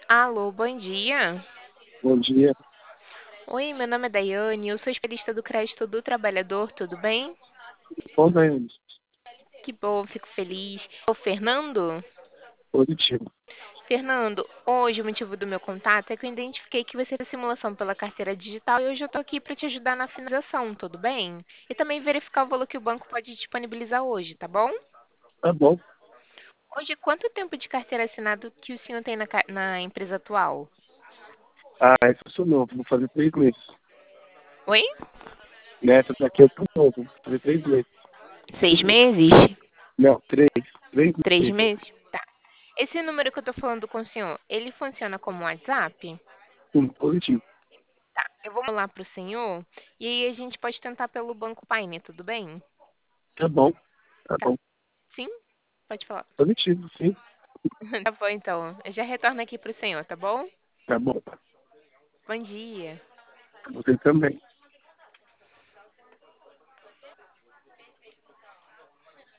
Alô, bom dia. Bom dia. Oi, meu nome é Daiane, eu sou especialista do crédito do trabalhador, tudo bem? Bom, Daiane. Que bom, fico feliz. Ô, Fernando? Positivo. Fernando, hoje o motivo do meu contato é que eu identifiquei que você fez simulação pela carteira digital e hoje eu estou aqui para te ajudar na finalização, tudo bem? E também verificar o valor que o banco pode disponibilizar hoje, tá bom? Tá bom. Hoje, quanto tempo de carteira assinado que o senhor tem na empresa atual? Esse eu sou novo. Vou fazer 3 meses. Oi? Nessa daqui eu tô novo. Vou fazer 3 meses. 6 meses? Não, três. Três 3 meses? meses. Tá. Esse número que eu tô falando com o senhor, ele funciona como WhatsApp? Positivo. Tá. Eu vou lá pro senhor e aí a gente pode tentar pelo Banco Paine, tudo bem? Tá bom. Tá Tá. bom. Sim? Pode falar. Positivo, sim. Tá bom, então. Eu já retorno aqui pro senhor, tá bom? Tá bom. Bom dia. Você também.